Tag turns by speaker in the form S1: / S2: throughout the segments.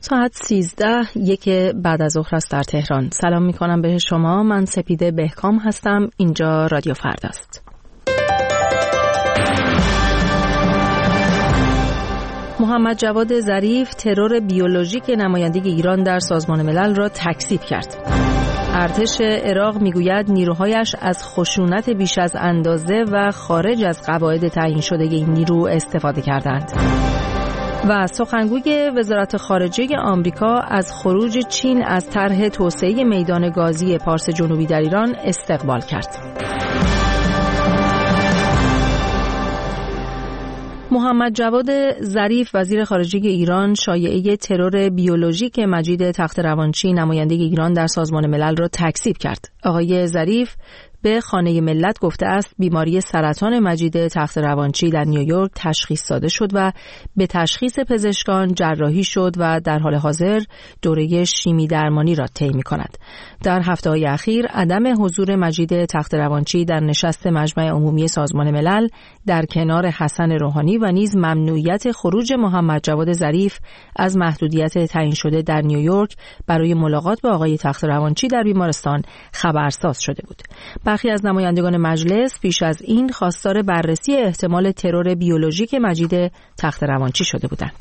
S1: ساعت 13:01 بعد از ظهر است در تهران. سلام میکنم به شما. من سپیده بهکام هستم. اینجا رادیو فردا است. محمد جواد ظریف ترور بیولوژیک نمایندگی ایران در سازمان ملل را تکذیب کرد. ارتش عراق میگوید نیروهایش از خشونت بیش از اندازه و خارج از قواعد تعیین شده این نیرو استفاده کردند. و سخنگوی وزارت خارجه آمریکا از خروج چین از طرح توسعه میدان گازی پارس جنوبی در ایران استقبال کرد. محمد جواد ظریف وزیر خارجه ایران شایعه ترور بیولوژیک مجید تخت‌روانچی نماینده ایران در سازمان ملل را تکذیب کرد. آقای ظریف به خانه ملت گفته است بیماری سرطان مجید تخت‌روانچی در نیویورک تشخیص داده شد و به تشخیص پزشکان جراحی شد و در حال حاضر دوره شیمی درمانی را طی می‌کند. در هفته‌های اخیر عدم حضور مجید تخت‌روانچی در نشست مجمع عمومی سازمان ملل در کنار حسن روحانی و نیز ممنوعیت خروج محمد جواد ظریف از محدودیت تعیین شده در نیویورک برای ملاقات با آقای تخت‌روانچی در بیمارستان خبرساز شده بود. برخی از نمایندگان مجلس پیش از این خواستار بررسی احتمال ترور بیولوژیک مجید تخت‌روانچی شده بودند.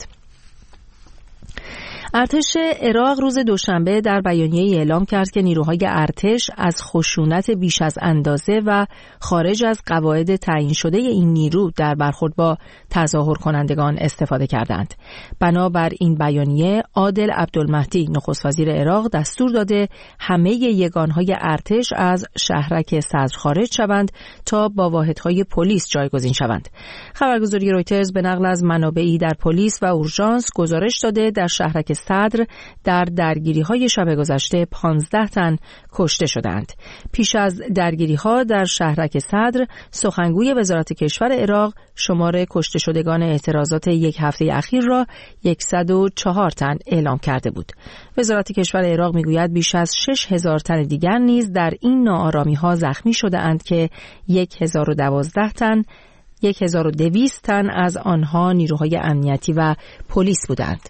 S1: ارتش عراق روز دوشنبه در بیانیه‌ای اعلام کرد که نیروهای ارتش از خشونت بیش از اندازه و خارج از قواعد تعیین شده این نیرو در برخورد با تظاهر کنندگان استفاده کردند. بنابر این بیانیه عادل عبدالمهدی نخست وزیر عراق دستور داده همه یگانهای ارتش از شهرک صدر خارج شوند تا با واحدهای پلیس جایگزین شوند. خبرگزاری رویترز به نقل از منابعی در پلیس و اورژانس گزارش داده در شهرک صدر در درگیری‌های شب گذشته 15 تن کشته شدند. پیش از درگیری‌ها در شهرک صدر سخنگوی وزارت کشور عراق شمار کشته شدگان اعتراضات یک هفته اخیر را 104 تن اعلام کرده بود. وزارت کشور عراق میگوید بیش از 6000 تن دیگر نیز در این ناآرامی‌ها زخمی شده‌اند که 1200 تن از آنها نیروهای امنیتی و پلیس بودند.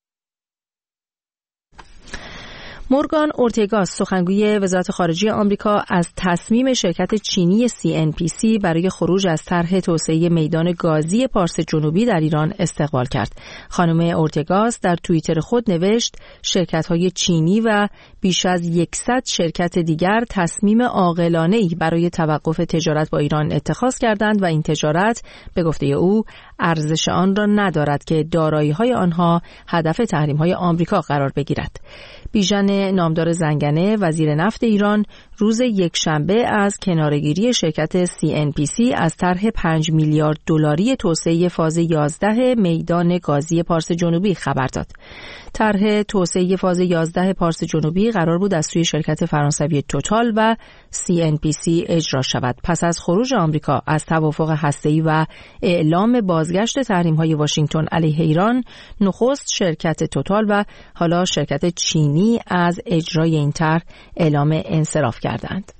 S1: مورگان اورتگا سخنگوی وزارت خارجه آمریکا از تصمیم شرکت چینی CNPC برای خروج از طرح توسعه میدان گازی پارس جنوبی در ایران استقبال کرد. خانم اورتگاس در توییتر خود نوشت شرکت‌های چینی و بیش از 100 شرکت دیگر تصمیم عاقلانه‌ای برای توقف تجارت با ایران اتخاذ کردند و این تجارت به گفته او ارزش آن را ندارد که دارایی‌های آنها هدف تحریم‌های آمریکا قرار بگیرد. بیژن نامدار زنگنه وزیر نفت ایران روز یکشنبه از کناره‌گیری شرکت CNPC از طرح 5 میلیارد دلاری توسعه فاز 11 میدان گازی پارس جنوبی خبر داد. طرح توسعه فاز 11 پارس جنوبی قرار بود از سوی شرکت فرانسوی توتال و CNPC اجرا شود. پس از خروج آمریکا از توافق هسته‌ای و اعلام بازگشت تحریم‌های واشنگتن علیه ایران، نخست شرکت توتال و حالا شرکت چینی از اجرای این طرح اعلام انصراف کردند.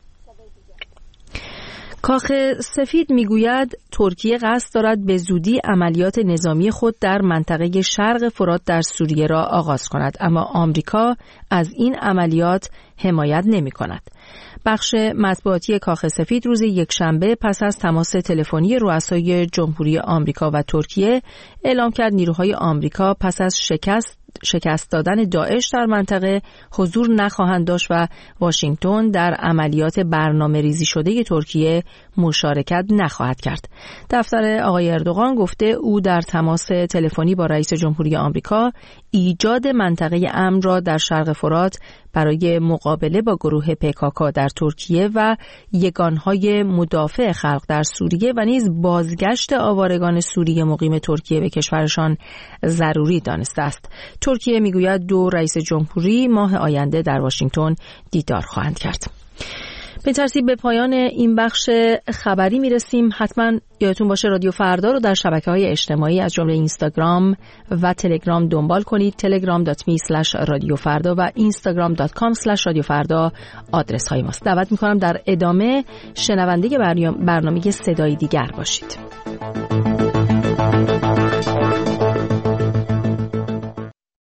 S1: کاخ سفید میگوید ترکیه قصد دارد به زودی عملیات نظامی خود در منطقه شرق فرات در سوریه را آغاز کند، اما آمریکا از این عملیات حمایت نمی کند. بخش مطبوعاتی کاخ سفید روز یکشنبه پس از تماس تلفنی رؤسای جمهوری آمریکا و ترکیه اعلام کرد نیروهای آمریکا پس از شکست دادن داعش در منطقه حضور نخواهند داشت و واشنگتن در عملیات برنامه ریزی شده ترکیه مشارکت نخواهد کرد. دفتر آقای اردوغان گفته او در تماس تلفنی با رئیس جمهوری آمریکا ایجاد منطقه امن را در شرق فرات برای مقابله با گروه PKK در ترکیه و یگانهای مدافع خلق در سوریه و نیز بازگشت آوارگان سوریه مقیم ترکیه به کشورشان ضروری دانسته است. ترکیه میگوید دو رئیس جمهوری ماه آینده در واشنگتن دیدار خواهند کرد. به ترتیب به پایان این بخش خبری میرسیم. حتما یادتون باشه رادیو فردا رو در شبکه‌های اجتماعی از جمله اینستاگرام و تلگرام دنبال کنید. telegram.me/radiofarda و instagram.com/radiofarda آدرس های ماست. دعوت میکنم در ادامه شنونده برنامه صدای دیگر باشید.